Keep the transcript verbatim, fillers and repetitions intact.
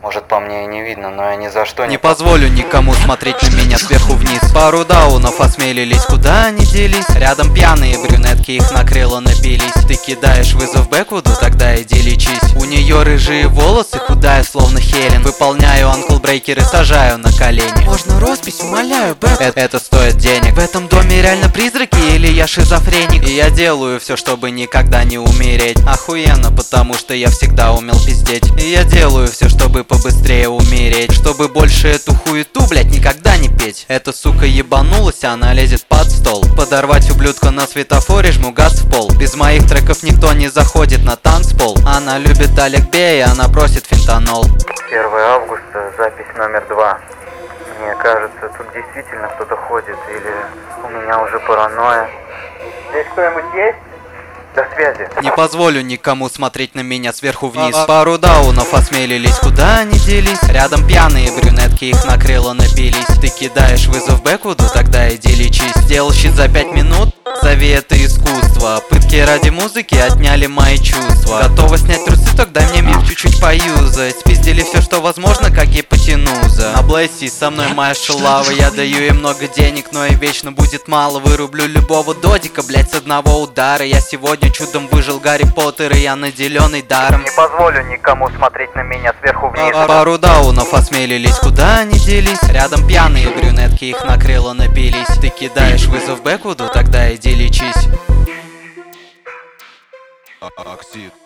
Может, по мне и не видно, но я ни за что не... Не позволю никому смотреть на меня сверху вниз. Пару даунов осмелились, куда они делись? Рядом пьяные брюнетки, их накрыло, напились. Ты кидаешь вызов Бэквуду, тогда иди лечись. У нее рыжие волосы, худая, словно Хелен. Выполняю анклбрейкер и сажаю на колени. Можно роспись, умоляю, Бэк. Это, это стоит денег. В этом доме реально призраки или я шизофреник? И я делаю все, чтобы никогда не умереть. Охуенно, потому что я всегда умел пиздеть. И я делаю все, чтобы побыстрее умереть, чтобы больше эту хуету, блять, никогда не петь. Эта сука ебанулась, она лезет под стол. Подорвать ублюдка на светофоре, жму газ в пол. Без моих треков никто не заходит на танцпол. Она любит Олег Бей, она просит фентанол. первое августа, запись номер два. Мне кажется, тут действительно кто-то ходит, или у меня уже паранойя. Здесь кто-нибудь есть? До связи. Не позволю никому смотреть на меня сверху вниз. Пару даунов осмелились, куда они делись? Рядом пьяные брюнетки, их накрыло, напились. Ты кидаешь вызов Бэквуду, тогда иди лечись. Сделал щит за пять минут? Зови это искусство. Пытки ради музыки отняли мои чувства. Готова снять трусы, тогда мне мир чуть-чуть поюзать. Спиздили все, что возможно, как гипотенуза. На Блэсси со мной моя шалава. Я даю ей много денег, но и вечно будет мало. Вырублю любого додика, блять, с одного удара. Я сегодня чудом выжил Гарри Поттер, и я наделенный даром. Не позволю никому смотреть на меня сверху вниз. Пару даунов осмелились, куда они делись? Рядом пьяные брюнетки, их накрыло, напились. Ты кидаешь вызов Бэквуду, тогда иди лечись. Оксид.